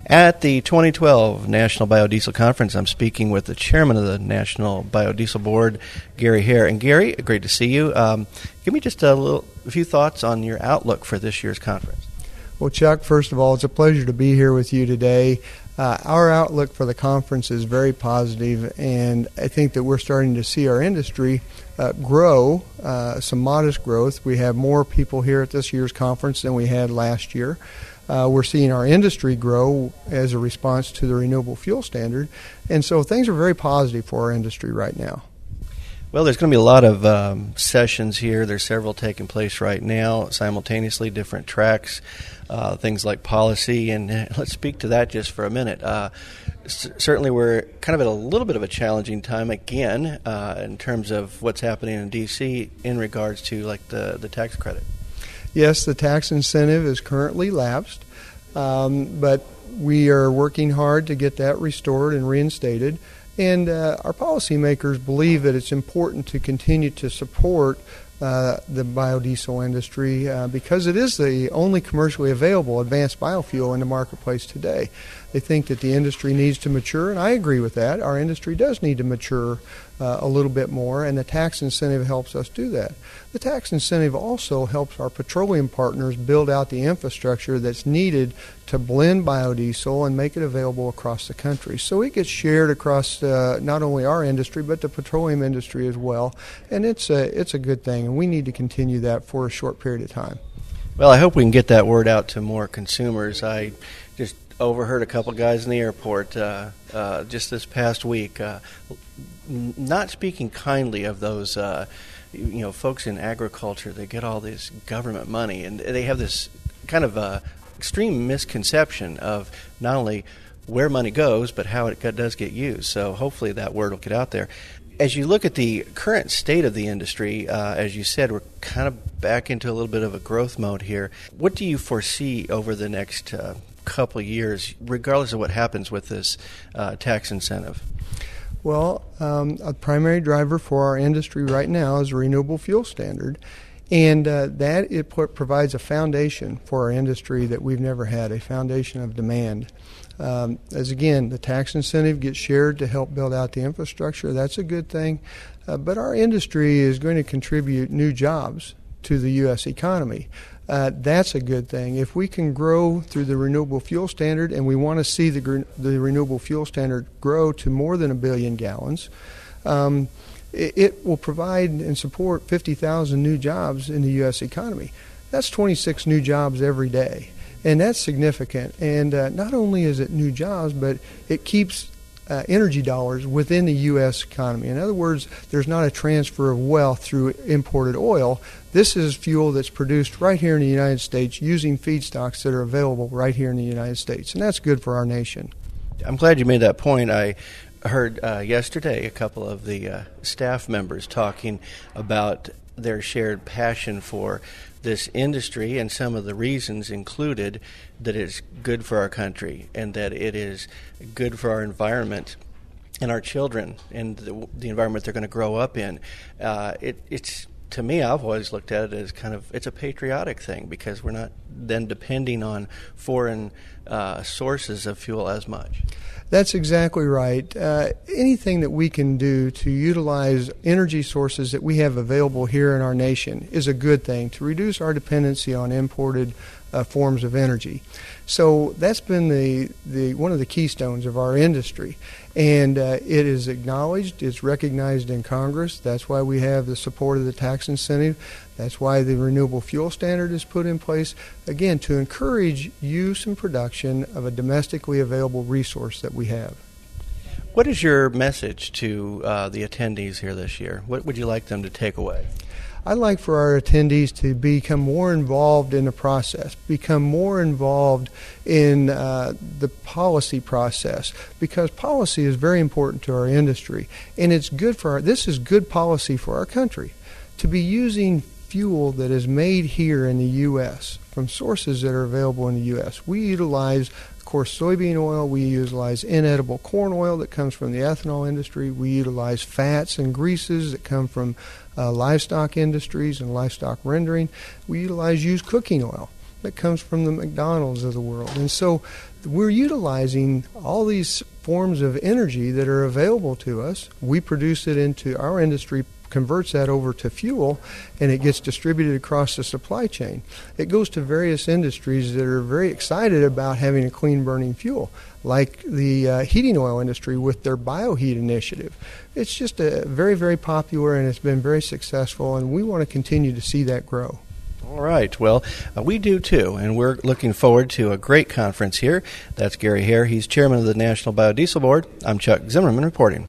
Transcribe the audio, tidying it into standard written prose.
At the 2012 National Biodiesel Conference, I'm speaking with the chairman of the National Biodiesel Board, Gary Hare. And Gary, great to see you. Give me just a few thoughts on your outlook for this year's conference. Well, Chuck, first of all, it's a pleasure to be here with you today. Our outlook for the conference is very positive, and I think that we're starting to see our industry grow, some modest growth. We have more people here at this year's conference than we had last year. We're seeing our industry grow as a response to the renewable fuel standard, and so things are very positive for our industry right now. Well, there's going to be a lot of sessions here. There's several taking place right now, simultaneously, different tracks, things like policy, and let's speak to that just for a minute. Certainly we're kind of at a little bit of a challenging time again in terms of what's happening in D.C. in regards to like the tax credit. Yes, the tax incentive is currently lapsed, but we are working hard to get that restored and reinstated. And our policymakers believe that it's important to continue to support the biodiesel industry because it is the only commercially available advanced biofuel in the marketplace today. They think that the industry needs to mature, and I agree with that. Our industry does need to mature a little bit more, and the tax incentive helps us do that. The tax incentive also helps our petroleum partners build out the infrastructure that's needed to blend biodiesel and make it available across the country. So it gets shared across not only our industry, but the petroleum industry as well, and it's a good thing, and we need to continue that for a short period of time. Well, I hope we can get that word out to more consumers. I just overheard a couple guys in the airport just this past week not speaking kindly of those folks in agriculture. They get all this government money, and they have this kind of extreme misconception of not only where money goes, but how it does get used. So hopefully that word will get out there. As you look at the current state of the industry, as you said, we're kind of back into a little bit of a growth mode here. What do you foresee over the next couple of years, regardless of what happens with this tax incentive? Well, a primary driver for our industry right now is a renewable fuel standard, and that it provides a foundation for our industry that we've never had, a foundation of demand. As again, the tax incentive gets shared to help build out the infrastructure. That's a good thing. But our industry is going to contribute new jobs to the U.S. economy. That's a good thing. If we can grow through the renewable fuel standard, and we want to see the renewable fuel standard grow to more than 1 billion gallons, it will provide and support 50,000 new jobs in the U.S. economy. That's 26 new jobs every day. And that's significant. And not only is it new jobs, but it keeps energy dollars within the U.S. economy. In other words, there's not a transfer of wealth through imported oil. This is fuel that's produced right here in the United States using feedstocks that are available right here in the United States. And that's good for our nation. I'm glad you made that point. I heard yesterday a couple of the staff members talking about their shared passion for this industry, and some of the reasons included that it's good for our country and that it is good for our environment and our children and the environment they're going to grow up in. It's to me, I've always looked at it as it's a patriotic thing because we're not then depending on foreign sources of fuel as much. That's exactly right. Anything that we can do to utilize energy sources that we have available here in our nation is a good thing to reduce our dependency on imported forms of energy. So that's been the one of the keystones of our industry, and it is acknowledged, it's recognized in Congress. That's why we have the support of the tax incentive. That's why the renewable fuel standard is put in place, again, to encourage use and production of a domestically available resource that we have. What is your message to the attendees here this year? What would you like them to take away? I'd like for our attendees to become more involved in the process, become more involved in the policy process, because policy is very important to our industry, and it's good for this is good policy for our country. To be using fuel that is made here in the U.S. from sources that are available in the U.S. We utilize, of course, soybean oil. We utilize inedible corn oil that comes from the ethanol industry. We utilize fats and greases that come from livestock industries and livestock rendering. We utilize used cooking oil. that comes from the McDonald's of the world. And so we're utilizing all these forms of energy that are available to us. We produce it into our industry, converts that over to fuel, and it gets distributed across the supply chain. It goes to various industries that are very excited about having a clean burning fuel, like the heating oil industry with their BioHeat initiative. It's just a very, very popular, and it's been very successful, and we want to continue to see that grow. All right. Well, we do too, and we're looking forward to a great conference here. That's Gary Hare. He's chairman of the National Biodiesel Board. I'm Chuck Zimmerman reporting.